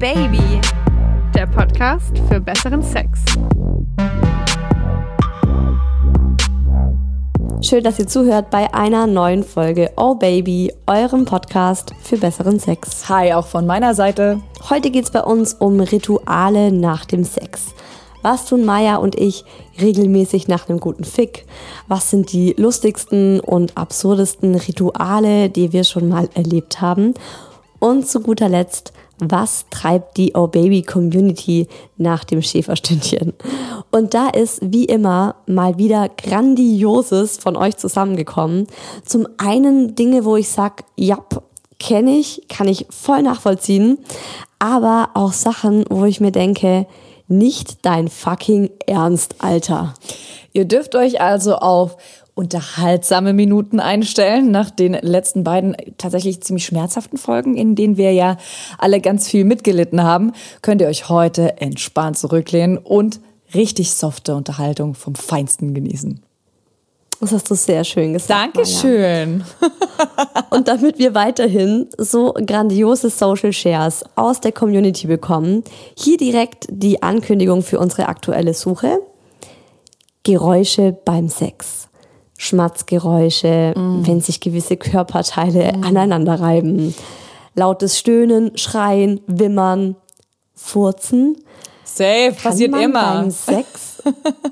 Baby, der Podcast für besseren Sex. Schön, dass ihr zuhört bei einer neuen Folge Oh Baby, eurem Podcast für besseren Sex. Hi, auch von meiner Seite. Heute geht es bei uns um Rituale nach dem Sex. Was tun Maya und ich regelmäßig nach einem guten Fick? Was sind die lustigsten und absurdesten Rituale, die wir schon mal erlebt haben? Und zu guter Letzt, was treibt die Oh Baby Community nach dem Schäferstündchen? Und da ist wie immer mal wieder Grandioses von euch zusammengekommen. Zum einen Dinge, wo ich sage, ja, kenne ich, kann ich voll nachvollziehen. Aber auch Sachen, wo ich mir denke, nicht dein fucking Ernst, Alter. Ihr dürft euch also auf unterhaltsame Minuten einstellen nach den letzten beiden tatsächlich ziemlich schmerzhaften Folgen, in denen wir ja alle ganz viel mitgelitten haben, könnt ihr euch heute entspannt zurücklehnen und richtig softe Unterhaltung vom Feinsten genießen. Das hast du sehr schön gesagt. Dankeschön. Und damit wir weiterhin so grandiose Social Shares aus der Community bekommen, hier direkt die Ankündigung für unsere aktuelle Suche. Geräusche beim Sex. Schmatzgeräusche, wenn sich gewisse Körperteile aneinander reiben. Lautes Stöhnen, Schreien, Wimmern, Furzen. Safe, passiert immer. Beim Sex...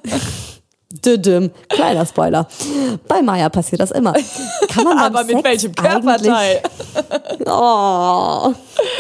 Kleiner Spoiler. Bei Maya passiert das immer. Kann man aber mit Sex welchem Körperteil? Oh.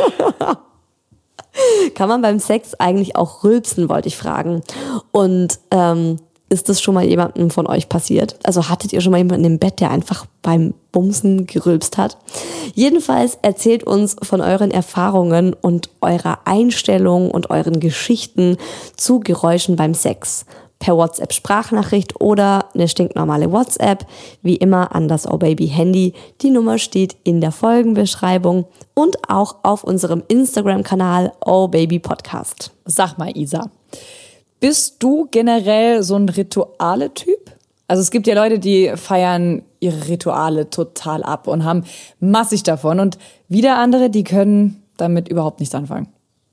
Kann man beim Sex eigentlich auch rülpsen, wollte ich fragen. Und ist das schon mal jemandem von euch passiert? Also hattet ihr schon mal jemanden im Bett, der einfach beim Bumsen gerülpst hat? Jedenfalls erzählt uns von euren Erfahrungen und eurer Einstellung und euren Geschichten zu Geräuschen beim Sex. Per WhatsApp-Sprachnachricht oder eine stinknormale WhatsApp, wie immer an das Oh Baby Handy. Die Nummer steht in der Folgenbeschreibung und auch auf unserem Instagram-Kanal Oh Baby Podcast. Sag mal, Isa, bist du generell so ein Rituale-Typ? Also es gibt ja Leute, die feiern ihre Rituale total ab und haben massig davon und wieder andere, die können damit überhaupt nichts anfangen.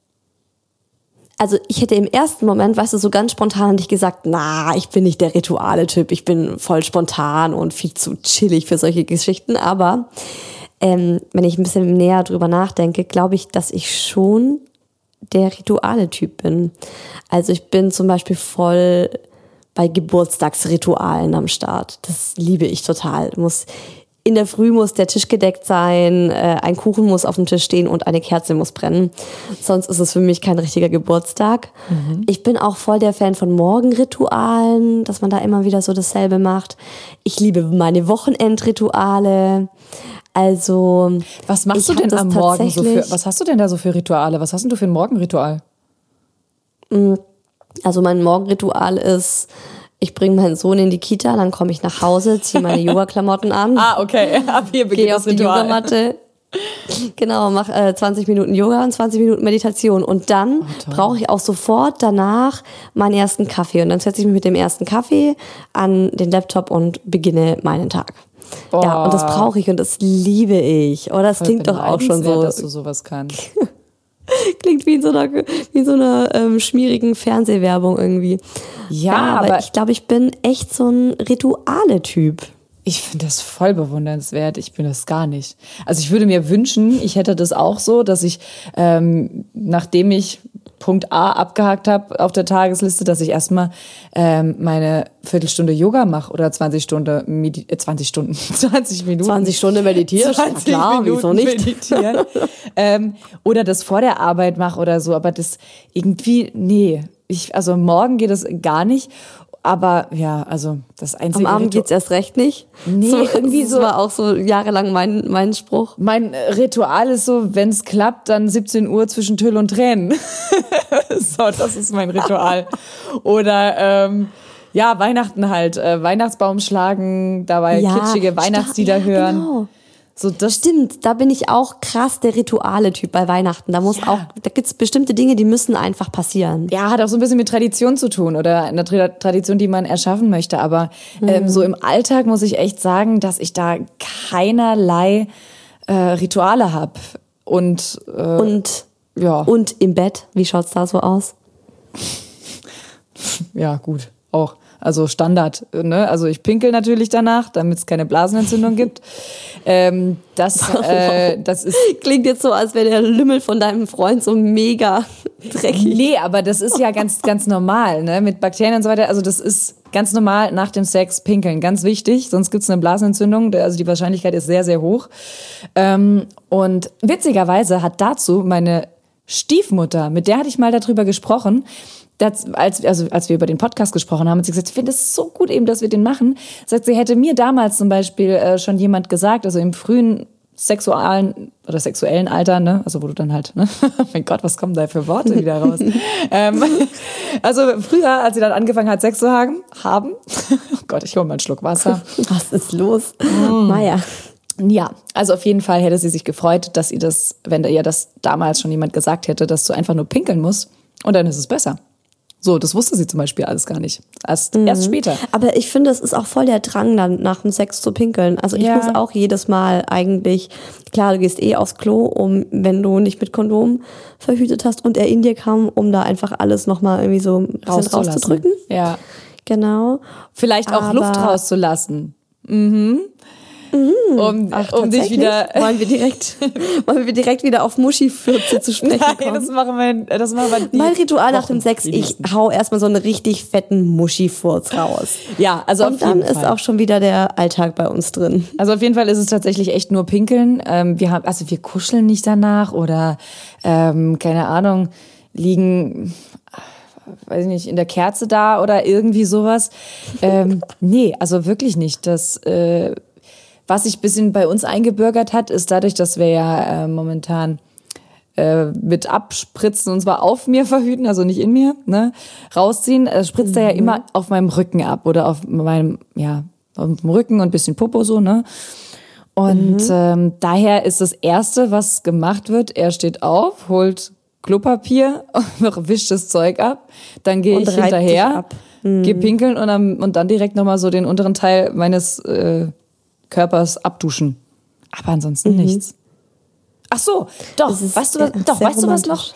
Also ich hätte im ersten Moment, weißt du, so ganz spontan hätte ich gesagt, ich bin nicht der Rituale-Typ, ich bin voll spontan und viel zu chillig für solche Geschichten. Aber wenn ich ein bisschen näher drüber nachdenke, glaube ich, dass ich schon der Rituale-Typ bin. Also ich bin zum Beispiel voll bei Geburtstagsritualen am Start. Das liebe ich total. In der Früh muss der Tisch gedeckt sein, ein Kuchen muss auf dem Tisch stehen und eine Kerze muss brennen. Sonst ist es für mich kein richtiger Geburtstag. Ich bin auch voll der Fan von Morgenritualen, dass man da immer wieder so dasselbe macht. Ich liebe meine Wochenendrituale. Also was machst du denn am Morgen so für? Was hast du denn da so für Rituale? Was hast denn du für ein Morgenritual? Also mein Morgenritual ist, ich bringe meinen Sohn in die Kita, dann komme ich nach Hause, ziehe meine Yoga-Klamotten an. Okay. Ab hier beginnt das Ritual. Gehe auf die Yogamatte. Genau, mache 20 Minuten Yoga und 20 Minuten Meditation. Und dann brauche ich auch sofort danach meinen ersten Kaffee. Und dann setze ich mich mit dem ersten Kaffee an den Laptop und beginne meinen Tag. Boah. Ja, und das brauche ich und das liebe ich. Oh, das klingt doch auch schon so. Dass du sowas kannst. Klingt wie in so einer schmierigen Fernsehwerbung irgendwie. Ja, aber ich glaube, ich bin echt so ein Rituale-Typ. Ich finde das voll bewundernswert. Ich bin das gar nicht. Also ich würde mir wünschen, ich hätte das auch so, dass ich, nachdem ich Punkt A abgehakt habe auf der Tagesliste, dass ich erstmal meine Viertelstunde Yoga mache oder 20 Minuten. 20 Stunden meditieren? 20 klar, Minuten wieso nicht? Meditieren. Oder das vor der Arbeit mache oder so. Aber das irgendwie, also morgen geht das gar nicht. Aber ja, also das einzige... Am Abend geht's erst recht nicht. Nee, so, irgendwie so. Das war auch so jahrelang mein Spruch. Mein Ritual ist so, wenn es klappt, dann 17 Uhr zwischen Tüll und Tränen. So, das ist mein Ritual. Oder Weihnachten halt. Weihnachtsbaum schlagen, dabei kitschige Weihnachtslieder hören. Genau. So, das Stimmt, da bin ich auch krass der Rituale-Typ bei Weihnachten. Da gibt's bestimmte Dinge, die müssen einfach passieren. Ja, hat auch so ein bisschen mit Tradition zu tun oder einer Tradition, die man erschaffen möchte. Aber so im Alltag muss ich echt sagen, dass ich da keinerlei Rituale habe. Und Ja. Und im Bett, wie schaut's da so aus? Ja, gut, auch. Also Standard, ne? Also ich pinkel natürlich danach, damit es keine Blasenentzündung gibt. Das ist... Klingt jetzt so, als wäre der Lümmel von deinem Freund so mega dreckig. Nee, aber das ist ja ganz, ganz normal, ne? Mit Bakterien und so weiter. Also das ist ganz normal nach dem Sex pinkeln. Ganz wichtig, sonst gibt es eine Blasenentzündung. Also die Wahrscheinlichkeit ist sehr, sehr hoch. Und witzigerweise hat dazu meine Stiefmutter, mit der hatte ich mal darüber gesprochen, als wir über den Podcast gesprochen haben, hat sie gesagt, ich finde es so gut eben, dass wir den machen. Sagt sie, hätte mir damals zum Beispiel schon jemand gesagt, also im frühen sexuellen Alter, ne, also wo du dann halt, ne, oh mein Gott, was kommen da für Worte wieder raus? Also früher, als sie dann angefangen hat, Sex zu haben, oh Gott, ich hole mal einen Schluck Wasser. Was ist los? Maja. Ja, also auf jeden Fall hätte sie sich gefreut, dass ihr das, wenn ihr das damals schon jemand gesagt hätte, dass du einfach nur pinkeln musst und dann ist es besser. So, das wusste sie zum Beispiel alles gar nicht. Erst später. Aber ich finde, es ist auch voll der Drang, dann nach dem Sex zu pinkeln. Also ich muss auch jedes Mal eigentlich, klar, du gehst aufs Klo, wenn du nicht mit Kondom verhütet hast und er in dir kam, um da einfach alles nochmal irgendwie so ein bisschen rauszudrücken. Ja. Genau. Vielleicht auch Luft rauszulassen. Um dich wieder... Wollen wir direkt wieder auf Muschi-Fürze zu sprechen kommen? Nein, das machen wir mein Ritual nach dem Sex, ich hau erstmal so einen richtig fetten Muschi-Furz raus. Ja, also auf jeden Fall. Und dann ist auch schon wieder der Alltag bei uns drin. Also auf jeden Fall ist es tatsächlich echt nur pinkeln. Wir kuscheln nicht danach oder, keine Ahnung, liegen... weiß ich nicht, in der Kerze da oder irgendwie sowas. Nee, also wirklich nicht. Das, was sich ein bisschen bei uns eingebürgert hat, ist dadurch, dass wir ja momentan mit abspritzen und zwar auf mir verhüten, also nicht in mir, ne, rausziehen, spritzt er ja immer auf meinem Rücken ab oder auf meinem, auf dem Rücken und ein bisschen Popo so, ne. Und daher ist das Erste, was gemacht wird, er steht auf, holt Klopapier, wischt das Zeug ab, dann gehe ich hinterher, gehe pinkeln und dann direkt nochmal so den unteren Teil meines Körpers abduschen. Aber ansonsten nichts. Ach so, doch, weißt du was noch?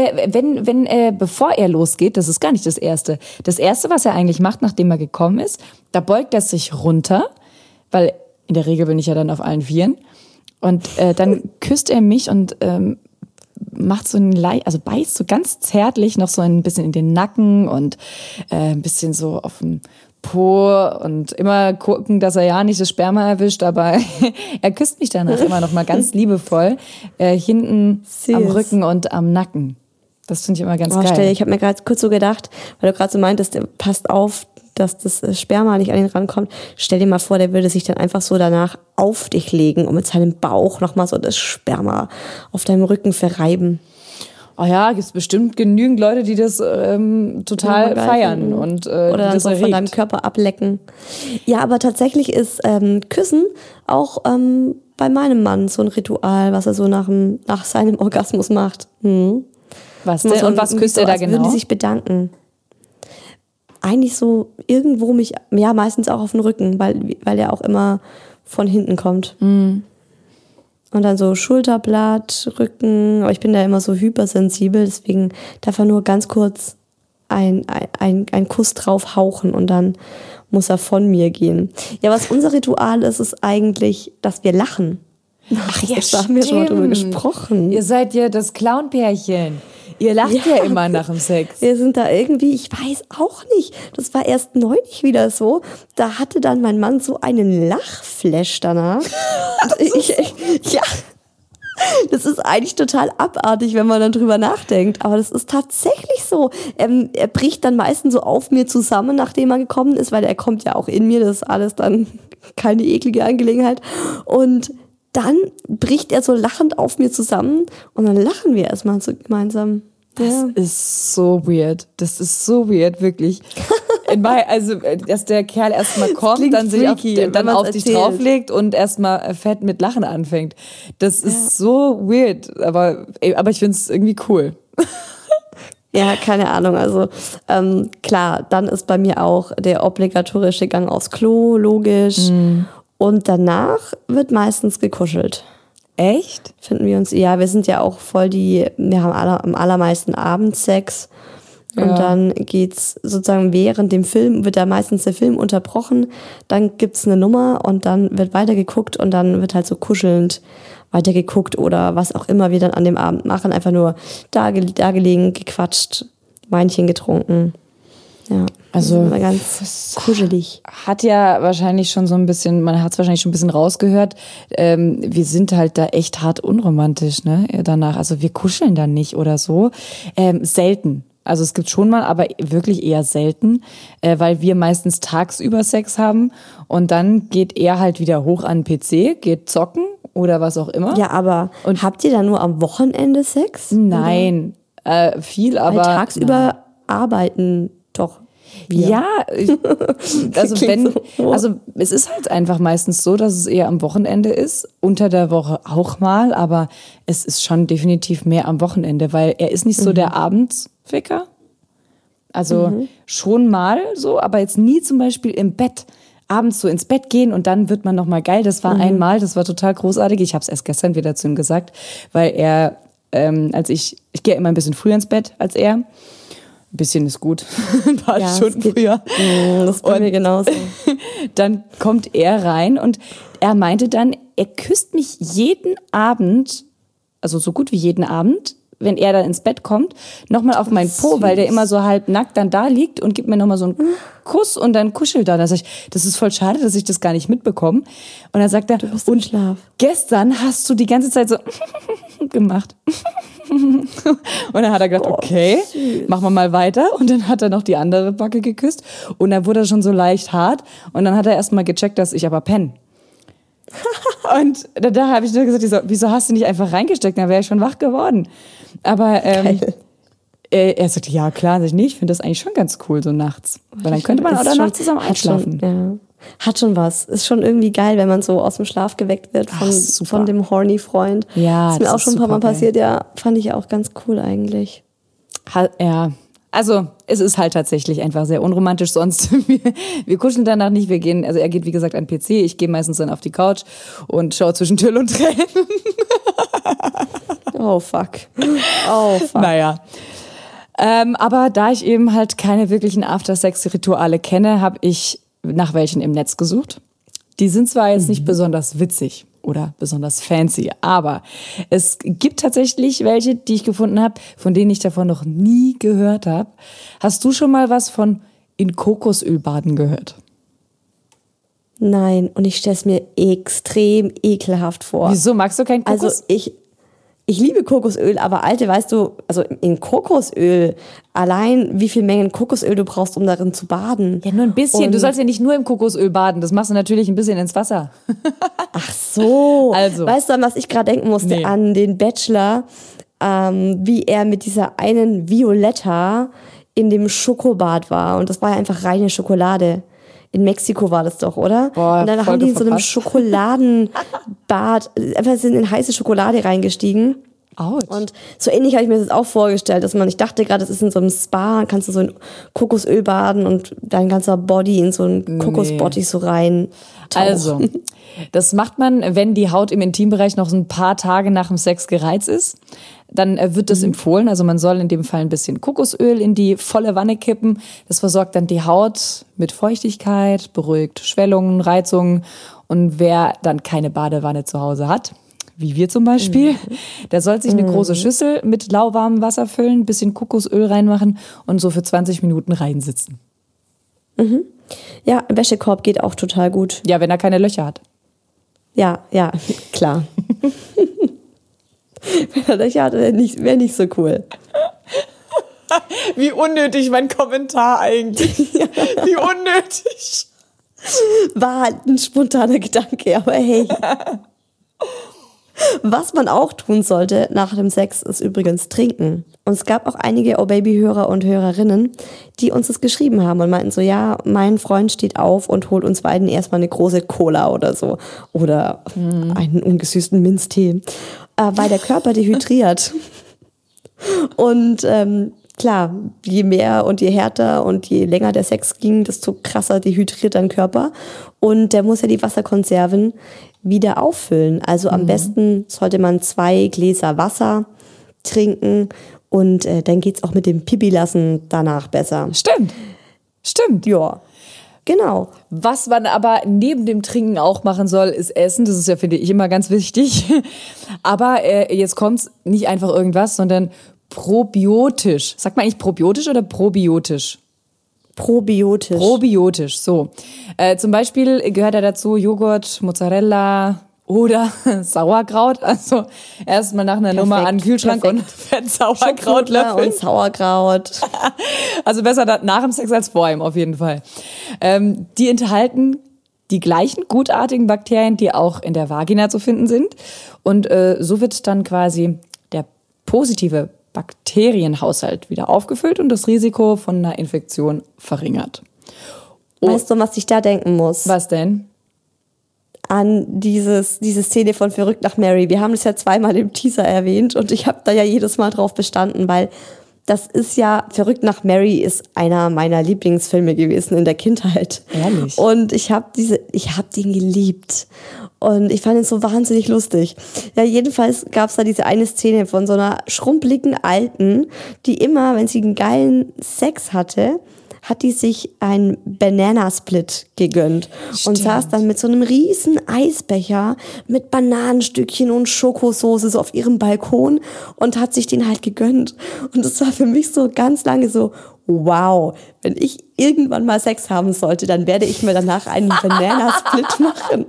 Bevor er losgeht, das ist gar nicht das Erste. Das Erste, was er eigentlich macht, nachdem er gekommen ist, da beugt er sich runter, weil in der Regel bin ich ja dann auf allen Vieren. Und dann küsst er mich und macht so beißt so ganz zärtlich noch so ein bisschen in den Nacken und ein bisschen so auf den Po und immer gucken, dass er ja nicht das Sperma erwischt, aber er küsst mich danach immer noch mal ganz liebevoll hinten am Rücken und am Nacken. Das finde ich immer ganz geil. Ich habe mir gerade kurz so gedacht, weil du gerade so meintest, passt auf, dass das Sperma nicht an ihn rankommt. Stell dir mal vor, der würde sich dann einfach so danach auf dich legen und mit seinem Bauch nochmal so das Sperma auf deinem Rücken verreiben. Oh ja, gibt es bestimmt genügend Leute, die das total feiern. Und, oder dann so von deinem Körper ablecken. Ja, aber tatsächlich ist Küssen auch bei meinem Mann so ein Ritual, was er so nach seinem Orgasmus macht. Was denn? Und was küsst er da genau? Würden die sich bedanken. Eigentlich so irgendwo meistens auch auf den Rücken, weil er auch immer von hinten kommt. Und dann so Schulterblatt, Rücken, aber ich bin da immer so hypersensibel, deswegen darf er nur ganz kurz ein Kuss drauf hauchen und dann muss er von mir gehen. Ja, was unser Ritual ist, ist eigentlich, dass wir lachen. Ach ja, da haben wir schon mal drüber gesprochen. Ihr seid ja das Clown-Pärchen. Ihr lacht ja immer nach dem Sex. Wir sind da irgendwie, ich weiß auch nicht, das war erst neulich wieder so, da hatte dann mein Mann so einen Lachflash danach. Das ist eigentlich total abartig, wenn man dann drüber nachdenkt, aber das ist tatsächlich so. Er bricht dann meistens so auf mir zusammen, nachdem er gekommen ist, weil er kommt ja auch in mir, das ist alles dann keine eklige Angelegenheit. Und dann bricht er so lachend auf mir zusammen und dann lachen wir erstmal so gemeinsam. Das ist so weird. Das ist so weird, wirklich. Also, dass der Kerl erstmal kommt, dann sich auf dich drauflegt und erstmal fett mit Lachen anfängt. Das ist so weird, aber ich finde es irgendwie cool. Ja, keine Ahnung. Also klar, dann ist bei mir auch der obligatorische Gang aufs Klo, logisch. Und danach wird meistens gekuschelt. Echt? Finden wir uns, ja, wir sind ja auch wir haben am allermeisten Abendsex. Und dann geht's sozusagen während dem Film, wird da meistens der Film unterbrochen, dann gibt's eine Nummer und dann wird weitergeguckt und dann wird halt so kuschelnd weitergeguckt oder was auch immer wir dann an dem Abend machen, einfach nur da gelegen, gequatscht, Weinchen getrunken. Ja, also immer ganz kuschelig. Hat ja wahrscheinlich schon so ein bisschen, man hat es wahrscheinlich schon ein bisschen rausgehört, wir sind halt da echt hart unromantisch, ne, danach. Also wir kuscheln dann nicht oder so. Selten. Also es gibt schon mal, aber wirklich eher selten, weil wir meistens tagsüber Sex haben und dann geht er halt wieder hoch an den PC, geht zocken oder was auch immer. Ja, aber und habt ihr dann nur am Wochenende Sex? Nein, viel, aber... Weil tagsüber arbeiten doch wir. Ja, also es ist halt einfach meistens so, dass es eher am Wochenende ist, unter der Woche auch mal, aber es ist schon definitiv mehr am Wochenende, weil er ist nicht so der Abendsficker. Also schon mal so, aber jetzt nie zum Beispiel im Bett. Abends so ins Bett gehen und dann wird man nochmal geil. Das war einmal, das war total großartig. Ich habe es erst gestern wieder zu ihm gesagt, weil er, ich gehe immer ein bisschen früher ins Bett als er. Ein bisschen ist gut, ein paar Stunden früher. Das ist bei mir genauso. Dann kommt er rein und er meinte dann, er küsst mich jeden Abend, also so gut wie jeden Abend, wenn er dann ins Bett kommt, nochmal auf meinen Po, weil der immer so halb nackt dann da liegt und gibt mir nochmal so einen Kuss und dann kuschelt er. Da sag ich, das ist voll schade, dass ich das gar nicht mitbekomme. Und dann sagt er, du bist im Schlaf. Gestern hast du die ganze Zeit so gemacht. Und dann hat er gedacht, okay, machen wir mal weiter. Und dann hat er noch die andere Backe geküsst. Und dann wurde er schon so leicht hart. Und dann hat er erst mal gecheckt, dass ich aber penne. Und da habe ich nur gesagt, wieso hast du nicht einfach reingesteckt? Dann wäre ich schon wach geworden. Aber er sagte, ja klar, ich finde das eigentlich schon ganz cool so nachts. Weil dann könnte man auch danach zusammen einschlafen. Hat schon was. Ist schon irgendwie geil, wenn man so aus dem Schlaf geweckt wird von dem horny Freund. Ja, das ist mir auch schon ein paar Mal passiert. Ja, fand ich auch ganz cool eigentlich. Ja, also es ist halt tatsächlich einfach sehr unromantisch. Sonst, wir kuscheln danach nicht. Also er geht wie gesagt an den PC, ich gehe meistens dann auf die Couch und schaue zwischen Tür und Tränen. Oh fuck. Naja. Aber da ich eben halt keine wirklichen After-Sex-Rituale kenne, habe ich nach welchen im Netz gesucht. Die sind zwar jetzt nicht besonders witzig oder besonders fancy, aber es gibt tatsächlich welche, die ich gefunden habe, von denen ich davon noch nie gehört habe. Hast du schon mal was von in Kokosöl baden gehört? Nein, und ich stelle es mir extrem ekelhaft vor. Wieso, magst du kein Kokos? Also ich liebe Kokosöl, aber Alte, weißt du, also in Kokosöl, allein wie viel Mengen Kokosöl du brauchst, um darin zu baden. Ja, nur ein bisschen. Du sollst ja nicht nur im Kokosöl baden. Das machst du natürlich ein bisschen ins Wasser. Ach so. Also. Weißt du, an was ich gerade denken musste? Nee. An den Bachelor, wie er mit dieser einen Violetta in dem Schokobad war. Und das war ja einfach reine Schokolade. In Mexiko war das doch, oder? Boah, und dann haben die in so einem Schokoladenbad einfach sind in heiße Schokolade reingestiegen. Ouch. Und so ähnlich habe ich mir das auch vorgestellt, ich dachte gerade, das ist in so einem Spa, kannst du so in Kokosöl baden und dein ganzer Body in so einen Kokosbody so rein tauchen. Also, das macht man, wenn die Haut im Intimbereich noch so ein paar Tage nach dem Sex gereizt ist. Dann wird das empfohlen. Also man soll in dem Fall ein bisschen Kokosöl in die volle Wanne kippen. Das versorgt dann die Haut mit Feuchtigkeit, beruhigt Schwellungen, Reizungen. Und wer dann keine Badewanne zu Hause hat, wie wir zum Beispiel, der soll sich eine große Schüssel mit lauwarmem Wasser füllen, ein bisschen Kokosöl reinmachen und so für 20 Minuten reinsitzen. Ja, Wäschekorb geht auch total gut. Ja, wenn er keine Löcher hat. Ja, klar. Wenn er Löcher hat, wäre nicht so cool. Wie unnötig mein Kommentar eigentlich. Wie unnötig. War halt ein spontaner Gedanke, aber hey. Was man auch tun sollte nach dem Sex, ist übrigens trinken. Und es gab auch einige Oh-Baby-Hörer und Hörerinnen, die uns das geschrieben haben und meinten so, ja, mein Freund steht auf und holt uns beiden erstmal eine große Cola oder so. Oder einen ungesüßten Minztee. Weil der Körper dehydriert. Und klar, je mehr und je härter und je länger der Sex ging, desto krasser dehydriert dein Körper. Und der muss ja die Wasserkonserven wieder auffüllen. Also am besten sollte man 2 Gläser Wasser trinken und dann geht's auch mit dem Pipi lassen danach besser. Stimmt. Ja, genau. Was man aber neben dem Trinken auch machen soll, ist Essen. Das ist ja, finde ich, immer ganz wichtig. Aber jetzt kommt's, nicht einfach irgendwas, sondern probiotisch. Sagt man eigentlich probiotisch oder probiotisch? Probiotisch. Probiotisch, so. Zum Beispiel gehört da dazu Joghurt, Mozzarella oder Sauerkraut. Also erstmal nach einer Nummer an den Kühlschrank und fett Sauerkraut löffeln. Und Sauerkraut. Also besser nach dem Sex als vor ihm, auf jeden Fall. Die enthalten die gleichen gutartigen Bakterien, die auch in der Vagina zu finden sind. Und so wird dann quasi der positive Bakterienhaushalt wieder aufgefüllt und das Risiko von einer Infektion verringert. Weißt du, was ich da denken muss? Was denn? An diese Szene von Verrückt nach Mary. Wir haben es ja 2-mal im Teaser erwähnt und ich habe da ja jedes Mal drauf bestanden, weil das ist ja, Verrückt nach Mary ist einer meiner Lieblingsfilme gewesen in der Kindheit. Ehrlich? Und ich habe den geliebt. Und ich fand ihn so wahnsinnig lustig. Ja, jedenfalls gab es da diese eine Szene von so einer schrumpeligen Alten, die immer, wenn sie einen geilen Sex hatte, hat die sich einen Bananasplit gegönnt. Und saß dann mit so einem riesen Eisbecher mit Bananenstückchen und Schokosoße so auf ihrem Balkon und hat sich den halt gegönnt. Und das war für mich so ganz lange so, wow, wenn ich irgendwann mal Sex haben sollte, dann werde ich mir danach einen Bananasplit machen.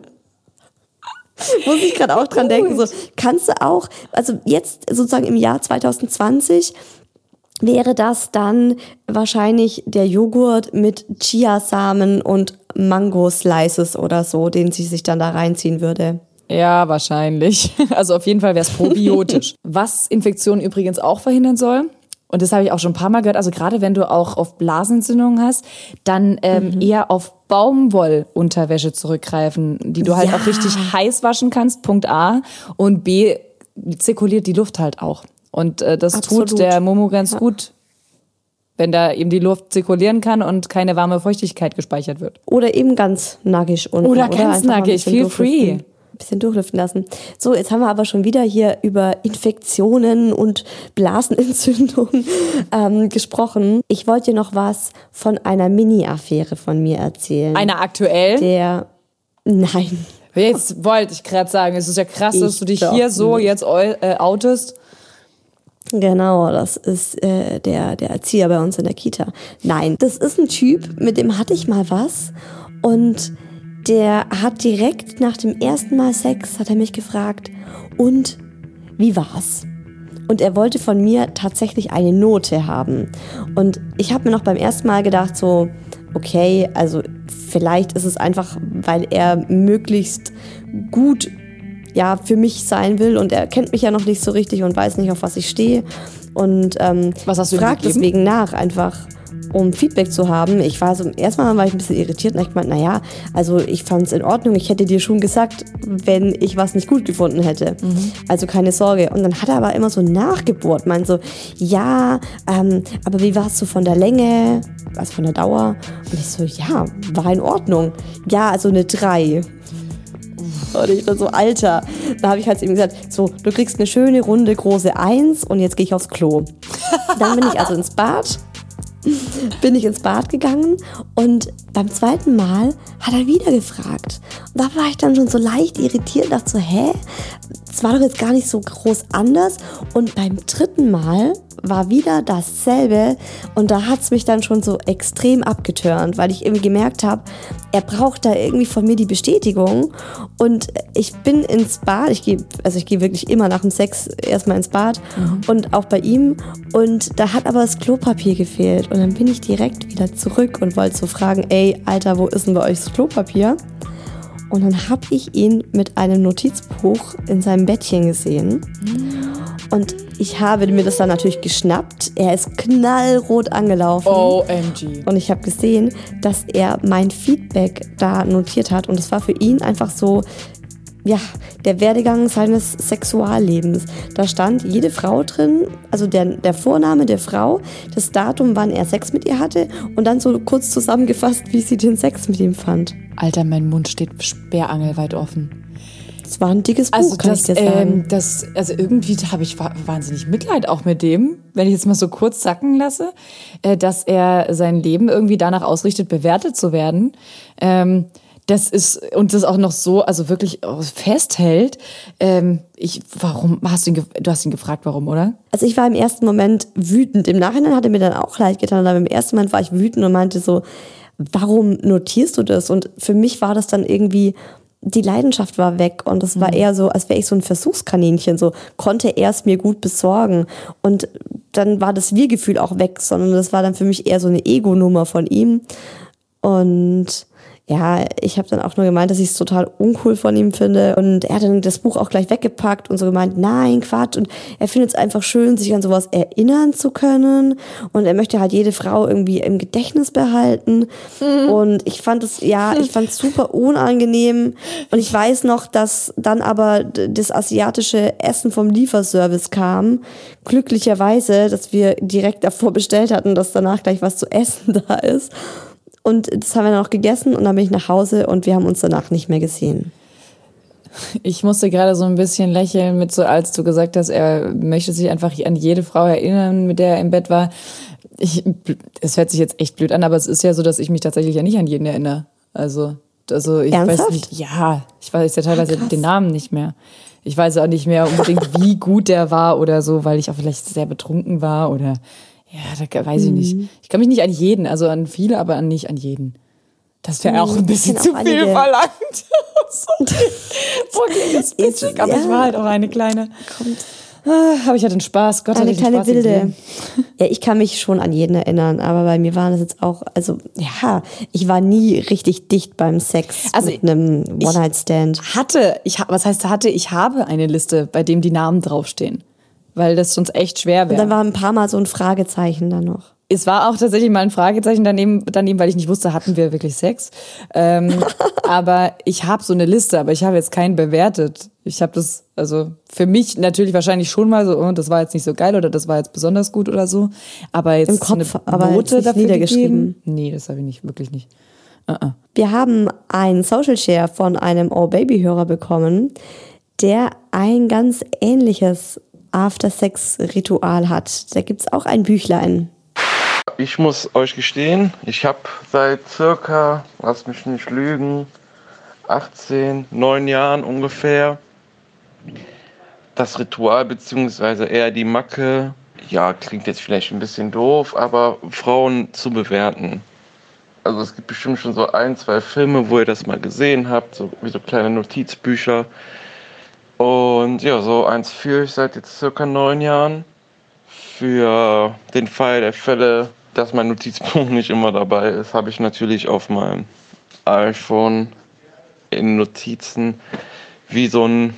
Muss ich gerade auch dran denken. So, kannst du auch, also jetzt sozusagen im Jahr 2020 wäre das dann wahrscheinlich der Joghurt mit Chiasamen und Mango-Slices oder so, den sie sich dann da reinziehen würde. Ja, wahrscheinlich. Also auf jeden Fall wäre es probiotisch. Was Infektionen übrigens auch verhindern soll, und das habe ich auch schon ein paar Mal gehört, also gerade wenn du auch auf Blasenentzündungen hast, dann eher auf Baumwollunterwäsche zurückgreifen, die du halt auch richtig heiß waschen kannst, Punkt A. Und B, zirkuliert die Luft halt auch. Und das tut der Momo ganz gut, wenn da eben die Luft zirkulieren kann und keine warme Feuchtigkeit gespeichert wird. Oder eben ganz nackig unten. Oder ganz nackig, feel free. Ein bisschen durchlüften lassen. So, jetzt haben wir aber schon wieder hier über Infektionen und Blasenentzündungen gesprochen. Ich wollte dir noch was von einer Mini-Affäre von mir erzählen. Einer aktuell? Nein. Jetzt wollte ich gerade sagen, es ist ja krass, dass du dich hier so jetzt outest. Genau, das ist der Erzieher bei uns in der Kita. Nein, das ist ein Typ, mit dem hatte ich mal was und der hat direkt nach dem ersten Mal Sex, hat er mich gefragt, und wie war's? Und er wollte von mir tatsächlich eine Note haben. Und ich habe mir noch beim ersten Mal gedacht so, okay, also vielleicht ist es einfach, weil er möglichst gut für mich sein will und er kennt mich ja noch nicht so richtig und weiß nicht, auf was ich stehe. Und was hast du fragt deswegen nach, einfach um Feedback zu haben. Erstmal war ich ein bisschen irritiert und ich meinte, naja, also ich fand es in Ordnung, ich hätte dir schon gesagt, wenn ich was nicht gut gefunden hätte. Also keine Sorge. Und dann hat er aber immer so nachgebohrt, meint so, ja, aber wie warst du von der Länge, also von der Dauer? Und ich so, ja, war in Ordnung. Ja, also eine 3. Und ich dann so, Alter. Da habe ich halt zu ihm gesagt, so, du kriegst eine schöne, runde, große 1 und jetzt gehe ich aufs Klo. Dann bin ich also ins Bad gegangen und beim zweiten Mal hat er wieder gefragt. Und da war ich dann schon so leicht irritiert, dachte so, das war doch jetzt gar nicht so groß anders. Und beim dritten Mal war wieder dasselbe und da hat es mich dann schon so extrem abgeturnt, weil ich irgendwie gemerkt habe, er braucht da irgendwie von mir die Bestätigung und ich bin ins Bad, ich gehe wirklich immer nach dem Sex erstmal ins Bad und auch bei ihm und da hat aber das Klopapier gefehlt und dann bin ich direkt wieder zurück und wollte so fragen, ey, Alter, wo ist denn bei euch das Klopapier? Und dann habe ich ihn mit einem Notizbuch in seinem Bettchen gesehen. Und ich habe mir das dann natürlich geschnappt. Er ist knallrot angelaufen. OMG. Und ich habe gesehen, dass er mein Feedback da notiert hat. Und es war für ihn einfach so, der Werdegang seines Sexuallebens. Da stand jede Frau drin, also der Vorname der Frau, das Datum, wann er Sex mit ihr hatte und dann so kurz zusammengefasst, wie sie den Sex mit ihm fand. Alter, mein Mund steht sperrangelweit offen. Das war ein dickes Buch, Also, kann ich dir sagen. also irgendwie habe ich wahnsinnig Mitleid auch mit dem, wenn ich jetzt mal so kurz sacken lasse, dass er sein Leben irgendwie danach ausrichtet, bewertet zu werden. Das ist, und das auch noch so, also wirklich festhält. Warum du hast ihn gefragt, warum, oder? Also ich war im ersten Moment wütend. Im Nachhinein hat er mir dann auch leid getan, aber im ersten Moment war ich wütend und meinte so, warum notierst du das? Und für mich war das dann irgendwie, die Leidenschaft war weg und es war eher so, als wäre ich so ein Versuchskaninchen, so konnte er es mir gut besorgen. Und dann war das Wir-Gefühl auch weg, sondern das war dann für mich eher so eine Ego-Nummer von ihm. Und ja, ich habe dann auch nur gemeint, dass ich es total uncool von ihm finde. Und er hat dann das Buch auch gleich weggepackt und so gemeint, nein, Quatsch. Und er findet es einfach schön, sich an sowas erinnern zu können. Und er möchte halt jede Frau irgendwie im Gedächtnis behalten. Und ich fand es super unangenehm. Und ich weiß noch, dass dann aber das asiatische Essen vom Lieferservice kam. Glücklicherweise, dass wir direkt davor bestellt hatten, dass danach gleich was zu essen da ist. Und das haben wir dann auch gegessen und dann bin ich nach Hause und wir haben uns danach nicht mehr gesehen. Ich musste gerade so ein bisschen lächeln, als du gesagt hast, er möchte sich einfach an jede Frau erinnern, mit der er im Bett war. Es hört sich jetzt echt blöd an, aber es ist ja so, dass ich mich tatsächlich ja nicht an jeden erinnere. Also ich Ernsthaft? weiß nicht. Ja, ich weiß ja teilweise den Namen nicht mehr. Ich weiß auch nicht mehr unbedingt, wie gut der war oder so, weil ich auch vielleicht sehr betrunken war oder ja, da weiß ich nicht. Ich kann mich nicht an jeden, also an viele, aber nicht an jeden. Das wäre auch ein bisschen zu viel verlangt. Wirklich, das ist witzig, aber ich war halt auch eine kleine. Aber ich hatte den Spaß. Gott Eine hatte ich den kleine Spaß Wilde. Ja, ich kann mich schon an jeden erinnern, aber bei mir war das jetzt auch, also ja, ich war nie richtig dicht beim Sex mit einem One-Night-Stand. Ich habe eine Liste, bei dem die Namen draufstehen. Weil das sonst echt schwer Und wäre. dann war ein paar Mal so ein Fragezeichen da noch. Es war auch tatsächlich mal ein Fragezeichen daneben, weil ich nicht wusste, hatten wir wirklich Sex. Aber ich habe so eine Liste, aber ich habe jetzt keinen bewertet. Ich habe das, also für mich natürlich wahrscheinlich schon mal so, das war jetzt nicht so geil oder das war jetzt besonders gut oder so. Aber jetzt im Kopf, eine aber Note nicht dafür niedergeschrieben. gegeben? Nee, das habe ich nicht, wirklich nicht. Wir haben einen Social Share von einem Oh-Baby-Hörer bekommen, der ein ganz ähnliches After-Sex-Ritual hat. Da gibt's auch ein Büchlein. Ich muss euch gestehen, ich habe seit circa, lass mich nicht lügen, 9 Jahren ungefähr das Ritual beziehungsweise eher die Macke, ja, klingt jetzt vielleicht ein bisschen doof, aber Frauen zu bewerten. Also es gibt bestimmt schon so 1, 2 Filme, wo ihr das mal gesehen habt, so wie so kleine Notizbücher. Und ja, so eins führe ich seit jetzt circa 9 Jahren. Für den Fall der Fälle, dass mein Notizbuch nicht immer dabei ist, habe ich natürlich auf meinem iPhone in Notizen wie so ein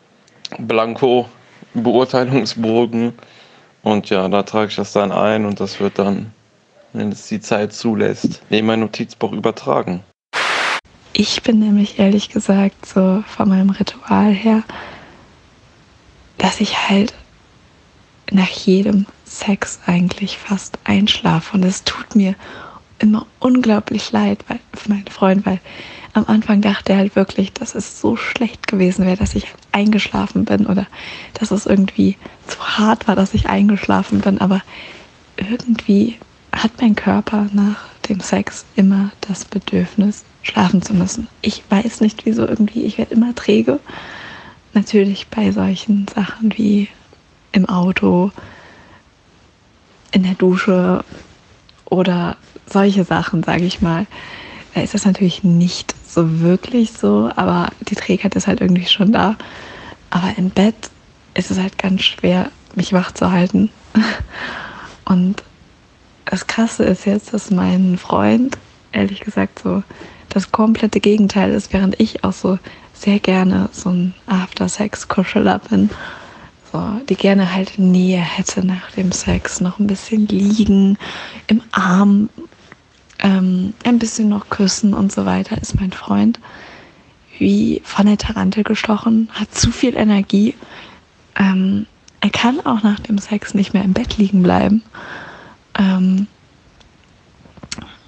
Blanko-Beurteilungsbogen. Und ja, da trage ich das dann ein und das wird dann, wenn es die Zeit zulässt, in mein Notizbuch übertragen. Ich bin nämlich ehrlich gesagt so von meinem Ritual her, dass ich halt nach jedem Sex eigentlich fast einschlafe. Und es tut mir immer unglaublich leid für meinen Freund, weil am Anfang dachte er halt wirklich, dass es so schlecht gewesen wäre, dass ich halt eingeschlafen bin oder dass es irgendwie zu hart war, dass ich eingeschlafen bin. Aber irgendwie hat mein Körper nach dem Sex immer das Bedürfnis, schlafen zu müssen. Ich weiß nicht wieso irgendwie, ich werde immer träge. Natürlich bei solchen Sachen wie im Auto, in der Dusche oder solche Sachen, sage ich mal. Da ist das natürlich nicht so wirklich so, aber die Trägheit ist halt irgendwie schon da. Aber im Bett ist es halt ganz schwer, mich wach zu halten. Und das Krasse ist jetzt, dass mein Freund, ehrlich gesagt, so das komplette Gegenteil ist, während ich auch so sehr gerne so ein After-Sex-Kuscheler bin. So, die gerne halt Nähe hätte nach dem Sex, noch ein bisschen liegen, im Arm, ein bisschen noch küssen und so weiter, ist mein Freund wie von der Tarantel gestochen, hat zu viel Energie. Er kann auch nach dem Sex nicht mehr im Bett liegen bleiben.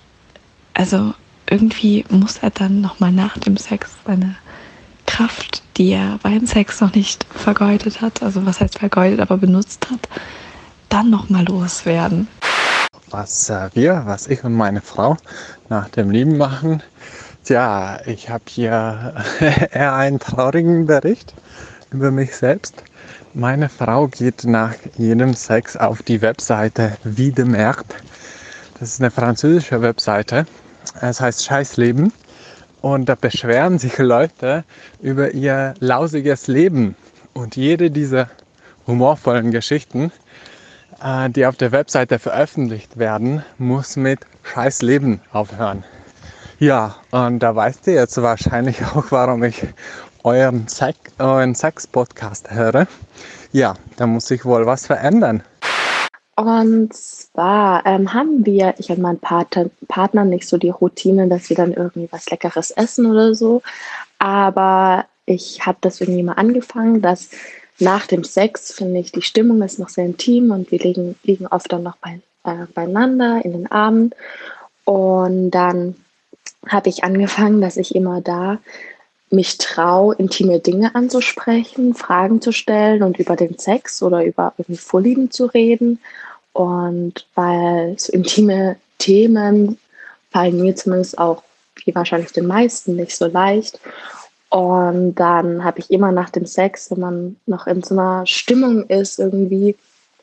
Also irgendwie muss er dann nochmal nach dem Sex seine Kraft die er beim Sex noch nicht vergeudet hat, also was heißt vergeudet, aber benutzt hat, dann nochmal loswerden. Was ich und meine Frau nach dem Lieben machen. Tja, ich habe hier eher einen traurigen Bericht über mich selbst. Meine Frau geht nach jedem Sex auf die Webseite Vie de Merde. Das ist eine französische Webseite. Es heißt Scheißleben. Und da beschweren sich Leute über ihr lausiges Leben. Und jede dieser humorvollen Geschichten, die auf der Webseite veröffentlicht werden, muss mit Scheißleben aufhören. Ja, und da weißt ihr jetzt wahrscheinlich auch, warum ich euren Sex-Podcast höre. Ja, da muss sich wohl was verändern. Und zwar haben wir, ich und mein Partner, nicht so die Routine, dass wir dann irgendwie was Leckeres essen oder so. Aber ich habe das irgendwie mal angefangen, dass nach dem Sex, finde ich, die Stimmung ist noch sehr intim und wir liegen oft dann noch beieinander in den Armen. Und dann habe ich angefangen, dass ich immer da mich traue, intime Dinge anzusprechen, Fragen zu stellen und über den Sex oder über irgendwie Vorlieben zu reden. Und weil so intime Themen fallen mir zumindest auch, wie wahrscheinlich den meisten, nicht so leicht. Und dann habe ich immer nach dem Sex, wenn man noch in so einer Stimmung ist irgendwie,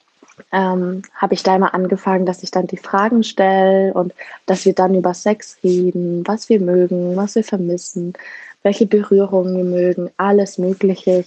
habe ich da immer angefangen, dass ich dann die Fragen stelle und dass wir dann über Sex reden, was wir mögen, was wir vermissen, welche Berührungen wir mögen, alles Mögliche.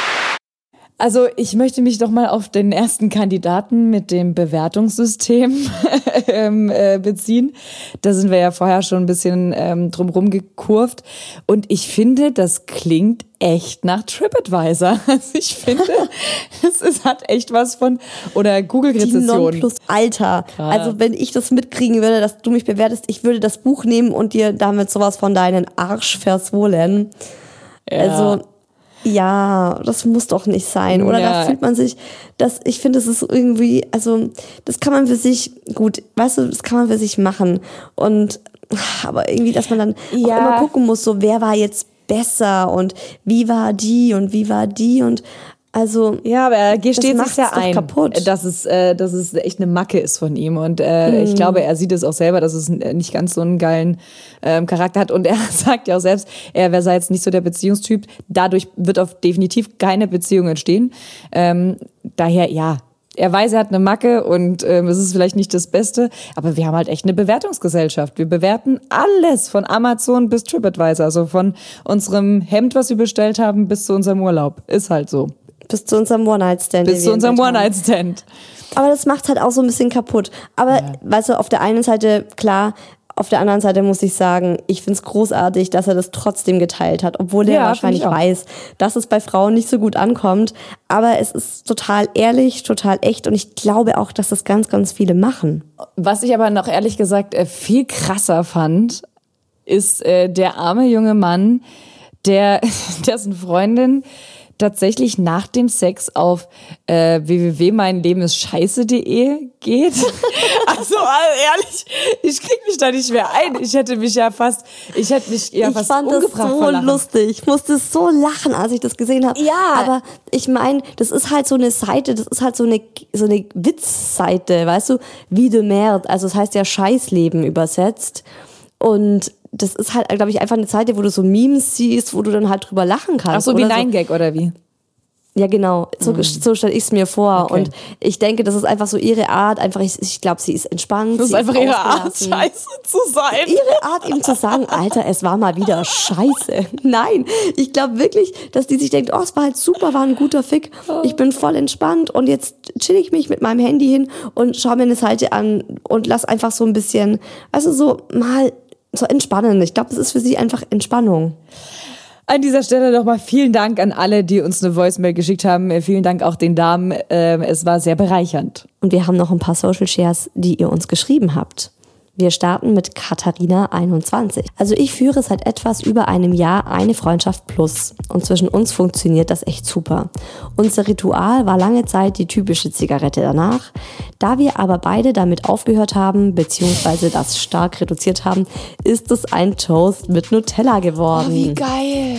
Also ich möchte mich doch mal auf den ersten Kandidaten mit dem Bewertungssystem beziehen. Da sind wir ja vorher schon ein bisschen drumherum gekurvt. Und ich finde, das klingt echt nach TripAdvisor. Also ich finde, es hat echt was von, oder Google-Rezession. Die Nonplusalter. Also wenn ich das mitkriegen würde, dass du mich bewertest, ich würde das Buch nehmen und dir damit sowas von deinen Arsch versohlen. Ja. Also ja, das muss doch nicht sein. Oder Ja. da fühlt man sich, ich finde, das ist irgendwie, also das kann man für sich, gut, weißt du, das kann man für sich machen. Aber irgendwie, dass man dann auch immer gucken muss, so wer war jetzt besser und wie war die und also ja, aber er gesteht das sich ja macht's doch ein, kaputt. dass es echt eine Macke ist von ihm. Und ich glaube, er sieht es auch selber, dass es nicht ganz so einen geilen Charakter hat. Und er sagt ja auch selbst, er sei jetzt nicht so der Beziehungstyp. Dadurch wird auf definitiv keine Beziehung entstehen. Daher, ja, er weiß, er hat eine Macke und es ist vielleicht nicht das Beste. Aber wir haben halt echt eine Bewertungsgesellschaft. Wir bewerten alles von Amazon bis TripAdvisor. Also von unserem Hemd, was wir bestellt haben, bis zu unserem Urlaub. Ist halt so. bis zu unserem One-Night-Stand. Bis zu unserem One-Night-Stand. Aber das macht halt auch so ein bisschen kaputt. Aber weißt du, auf der einen Seite, klar, auf der anderen Seite muss ich sagen, ich find's großartig, dass er das trotzdem geteilt hat, obwohl er wahrscheinlich weiß, dass es bei Frauen nicht so gut ankommt. Aber es ist total ehrlich, total echt und ich glaube auch, dass das ganz, ganz viele machen. Was ich aber noch ehrlich gesagt viel krasser fand, ist der arme junge Mann, dessen Freundin tatsächlich nach dem Sex auf www.meinlebenistscheiße.de geht. Also ehrlich, ich krieg mich da nicht mehr ein. Ich hätte mich ja fast fand das so lustig. Ich musste so lachen, als ich das gesehen habe. Ja. Aber ich meine, das ist halt so eine Seite, das ist halt so eine Witzseite, weißt du? Vie de Merde, also das heißt ja Scheißleben übersetzt. Und das ist halt, glaube ich, einfach eine Seite, wo du so Memes siehst, wo du dann halt drüber lachen kannst. Ach so, wie 9gag oder wie? Ja, genau. So stelle ich es mir vor. Okay. Und ich denke, das ist einfach so ihre Art. Einfach, ich glaube, sie ist entspannt. Das ist einfach ihre Art, scheiße zu sein. Ihre Art, ihm zu sagen, Alter, es war mal wieder scheiße. Nein, ich glaube wirklich, dass die sich denkt, oh, es war halt super, war ein guter Fick. Ich bin voll entspannt und jetzt chill ich mich mit meinem Handy hin und schaue mir eine Seite an und lass einfach so ein bisschen, also so mal so entspannen. Ich glaube, das ist für sie einfach Entspannung. An dieser Stelle nochmal vielen Dank an alle, die uns eine Voicemail geschickt haben. Vielen Dank auch den Damen. Es war sehr bereichernd. Und wir haben noch ein paar Social Shares, die ihr uns geschrieben habt. Wir starten mit Katharina21. Also ich führe seit etwas über einem Jahr eine Freundschaft plus. Und zwischen uns funktioniert das echt super. Unser Ritual war lange Zeit die typische Zigarette danach. Da wir aber beide damit aufgehört haben, beziehungsweise das stark reduziert haben, ist es ein Toast mit Nutella geworden. Oh, wie geil.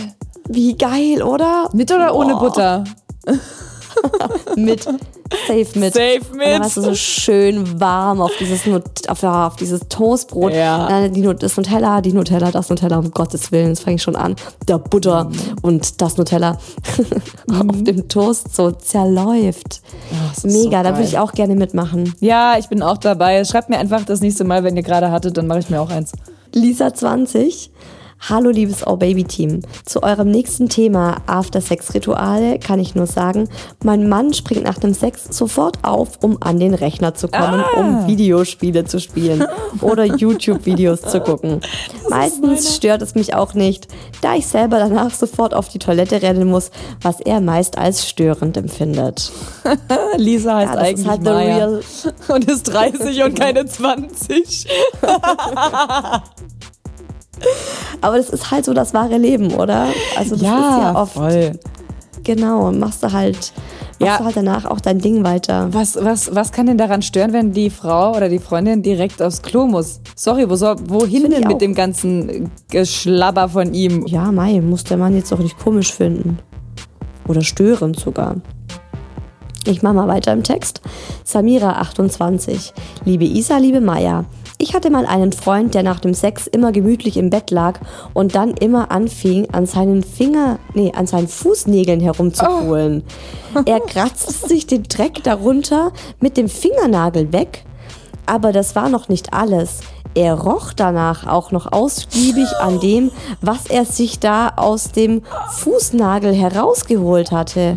Wie geil, oder? Mit oder ohne Butter? Mit. Safe mit. Safe Und dann mit. hast du so schön warm auf dieses Toastbrot. Ja. Dann das Nutella, um Gottes Willen, das fange ich schon an. Der Butter und das Nutella auf dem Toast so zerläuft. Das ist Mega, so da würde geil. ich auch gerne mitmachen. Ja, ich bin auch dabei. Schreibt mir einfach das nächste Mal, wenn ihr gerade hattet, dann mache ich mir auch eins. Lisa20. Hallo liebes Oh Baby Team. Zu eurem nächsten Thema After-Sex-Rituale kann ich nur sagen, mein Mann springt nach dem Sex sofort auf, um an den Rechner zu kommen, um Videospiele zu spielen oder YouTube-Videos zu gucken. Meistens stört es mich auch nicht, da ich selber danach sofort auf die Toilette rennen muss, was er meist als störend empfindet. Lisa heißt Ja, das eigentlich ist halt the Maya real. und ist 30 und keine 20. Aber das ist halt so das wahre Leben, oder? Also das ist ja oft. voll. Genau, machst du halt danach auch dein Ding weiter. Was kann denn daran stören, wenn die Frau oder die Freundin direkt aufs Klo muss? Sorry, wohin Finde ich denn auch. mit dem ganzen Geschlabber von ihm? Ja, Mai, muss der Mann jetzt auch nicht komisch finden. Oder störend sogar. Ich mache mal weiter im Text. Samira, 28. Liebe Isa, liebe Maya. Ich hatte mal einen Freund, der nach dem Sex immer gemütlich im Bett lag und dann immer anfing, an seinen Fußnägeln herumzuholen. Er kratzte sich den Dreck darunter mit dem Fingernagel weg, aber das war noch nicht alles. Er roch danach auch noch ausgiebig an dem, was er sich da aus dem Fußnagel herausgeholt hatte.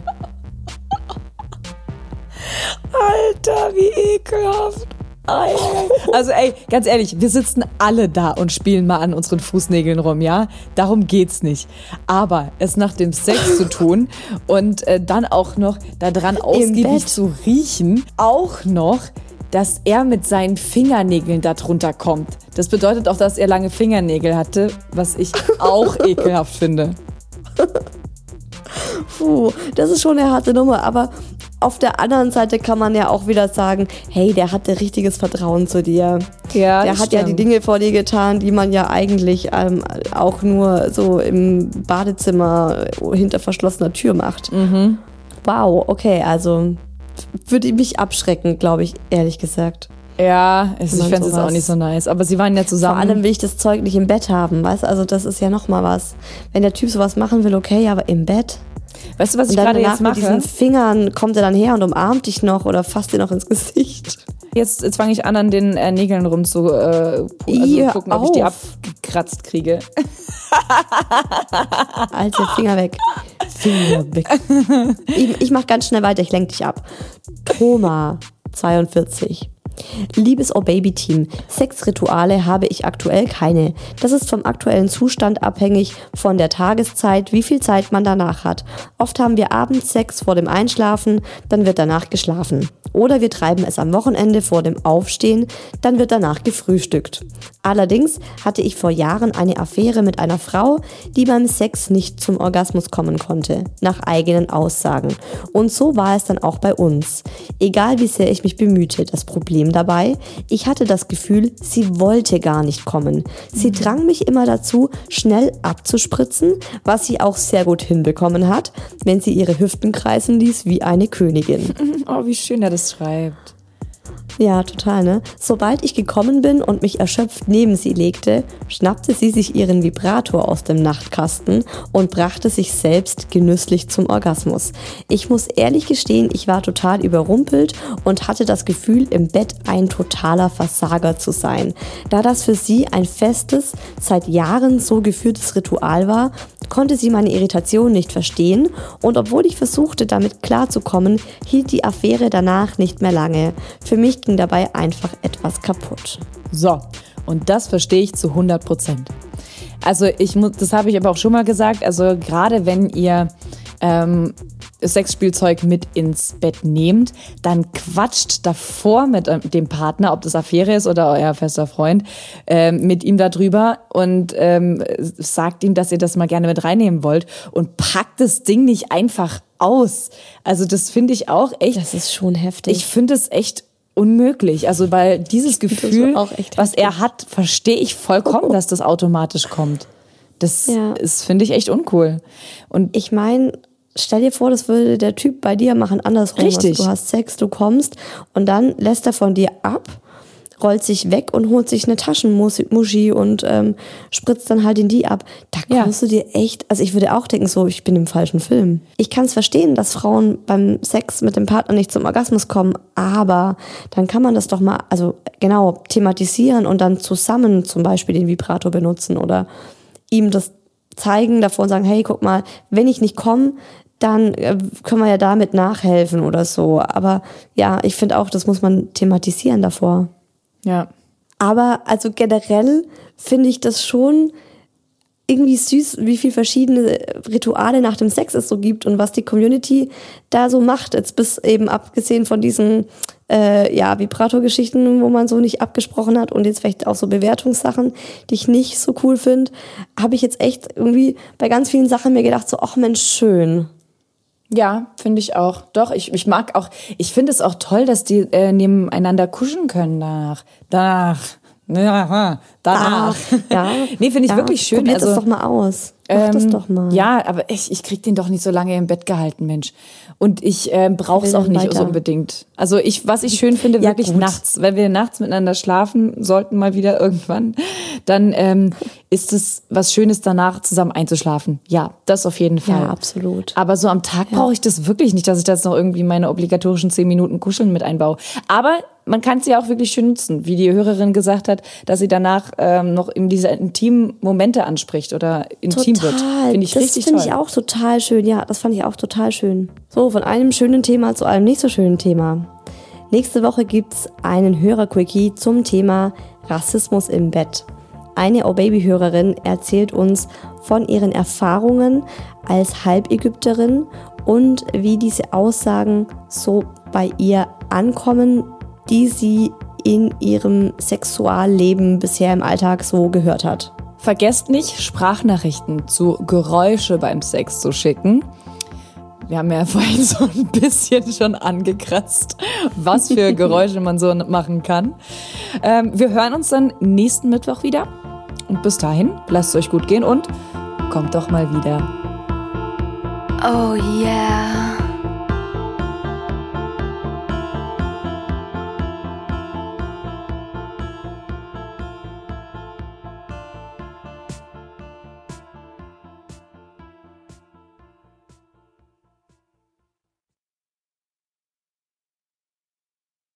Alter, wie ekelhaft. Also ey, ganz ehrlich, wir sitzen alle da und spielen mal an unseren Fußnägeln rum, ja? Darum geht's nicht. Aber es nach dem Sex zu tun und dann auch noch daran ausgiebig Bett. zu riechen, auch noch, dass er mit seinen Fingernägeln da drunter kommt. Das bedeutet auch, dass er lange Fingernägel hatte, was ich auch ekelhaft finde. Puh, das ist schon eine harte Nummer, aber auf der anderen Seite kann man ja auch wieder sagen, hey, der hatte richtiges Vertrauen zu dir. Ja, Der das hat ja die stimmt. Dinge vor dir getan, die man ja eigentlich auch nur so im Badezimmer hinter verschlossener Tür macht. Wow, okay, also würde mich abschrecken, glaube ich, ehrlich gesagt. Ja, ich man fände es auch sowas- nicht so nice. Aber sie waren ja Vor zusammen. allem will ich das Zeug nicht im Bett haben, weißt du? Also das ist ja nochmal was. Wenn der Typ sowas machen will, okay, aber im Bett? Weißt du, was Und ich dann gerade danach jetzt mit mache? diesen Fingern kommt er dann her und umarmt dich noch oder fasst dir noch ins Gesicht. Jetzt fange ich an den Nägeln rum zu Hör gucken, ob ich die auf. abgekratzt kriege. Alter, Finger weg. Finger weg. Ich mach ganz schnell weiter, ich lenk dich ab. Toma, 42. Liebes Oh Baby Team, Sexrituale habe ich aktuell keine. Das ist vom aktuellen Zustand abhängig, von der Tageszeit, wie viel Zeit man danach hat. Oft haben wir abends Sex vor dem Einschlafen, dann wird danach geschlafen. Oder wir treiben es am Wochenende vor dem Aufstehen, dann wird danach gefrühstückt. Allerdings hatte ich vor Jahren eine Affäre mit einer Frau, die beim Sex nicht zum Orgasmus kommen konnte, nach eigenen Aussagen. Und so war es dann auch bei uns. Egal wie sehr ich mich bemühte, das Problem dabei, ich hatte das Gefühl, sie wollte gar nicht kommen. Sie drang mich immer dazu, schnell abzuspritzen, was sie auch sehr gut hinbekommen hat, wenn sie ihre Hüften kreisen ließ wie eine Königin. Oh, wie schön er das schreibt. Ja, total, ne? Sobald ich gekommen bin und mich erschöpft neben sie legte, schnappte sie sich ihren Vibrator aus dem Nachtkasten und brachte sich selbst genüsslich zum Orgasmus. Ich muss ehrlich gestehen, ich war total überrumpelt und hatte das Gefühl, im Bett ein totaler Versager zu sein. Da das für sie ein festes, seit Jahren so geführtes Ritual war, konnte sie meine Irritation nicht verstehen und obwohl ich versuchte, damit klarzukommen, hielt die Affäre danach nicht mehr lange. Für mich ging dabei einfach etwas kaputt. So, und das verstehe ich zu 100%. Also das habe ich aber auch schon mal gesagt, also gerade wenn ihr Sexspielzeug mit ins Bett nehmt, dann quatscht davor mit dem Partner, ob das Affäre ist oder euer fester Freund, mit ihm darüber und sagt ihm, dass ihr das mal gerne mit reinnehmen wollt und packt das Ding nicht einfach aus. Also das finde ich auch echt. Das ist schon heftig. Ich finde es echt unmöglich. Also weil dieses Gefühl, auch echt was er hat, verstehe ich vollkommen, dass das automatisch kommt. Das ist, finde ich, echt uncool. Und ich meine, stell dir vor, das würde der Typ bei dir machen, andersrum. Richtig. Also du hast Sex, du kommst und dann lässt er von dir ab, rollt sich weg und holt sich eine Taschenmuschi und spritzt dann halt in die ab. Da kommst du dir echt, also ich würde auch denken, so, ich bin im falschen Film. Ich kann es verstehen, dass Frauen beim Sex mit dem Partner nicht zum Orgasmus kommen, aber dann kann man das doch mal, also genau, thematisieren und dann zusammen zum Beispiel den Vibrator benutzen oder ihm das zeigen davor und sagen, hey, guck mal, wenn ich nicht komme, dann können wir ja damit nachhelfen oder so. Aber ja, ich finde auch, das muss man thematisieren davor. ja. Aber also generell finde ich das schon irgendwie süß, wie viele verschiedene Rituale nach dem Sex es so gibt und was die Community da so macht. Jetzt bis eben abgesehen von diesen Vibrator-Geschichten, wo man so nicht abgesprochen hat und jetzt vielleicht auch so Bewertungssachen, die ich nicht so cool finde, habe ich jetzt echt irgendwie bei ganz vielen Sachen mir gedacht, so, ach Mensch, schön. Ja, finde ich auch. Doch, ich mag auch, ich finde es auch toll, dass die nebeneinander kuscheln können danach. Ja. Nee, finde ich wirklich schön. Probiert das doch mal aus. Mach das doch mal. Ja, aber ich krieg den doch nicht so lange im Bett gehalten, Mensch. Und ich brauche es will auch dann nicht weiter. so unbedingt. Also was ich schön finde, Ja, wirklich gut. nachts, wenn wir nachts miteinander schlafen sollten, mal wieder irgendwann, dann ist es was Schönes danach zusammen einzuschlafen. Ja, das auf jeden Fall. Ja, absolut. Aber so am Tag brauche ich das wirklich nicht, dass ich da jetzt noch irgendwie meine obligatorischen 10 Minuten Kuscheln mit einbaue. Aber man kann es ja auch wirklich schön nutzen, wie die Hörerin gesagt hat, dass sie danach noch in diese intimen Momente anspricht oder intim wird. Finde ich richtig toll. Das finde ich auch total schön. Ja, das fand ich auch total schön. So, von einem schönen Thema zu einem nicht so schönen Thema. Nächste Woche gibt's einen Hörer-Quickie zum Thema Rassismus im Bett. Eine Oh-Baby-Hörerin erzählt uns von ihren Erfahrungen als Halbägypterin und wie diese Aussagen so bei ihr ankommen, die sie in ihrem Sexualleben bisher im Alltag so gehört hat. Vergesst nicht, Sprachnachrichten zu Geräusche beim Sex zu schicken. Wir haben ja vorhin so ein bisschen schon angekratzt, was für Geräusche man so machen kann. Wir hören uns dann nächsten Mittwoch wieder. Und bis dahin, lasst es euch gut gehen und kommt doch mal wieder. Oh yeah.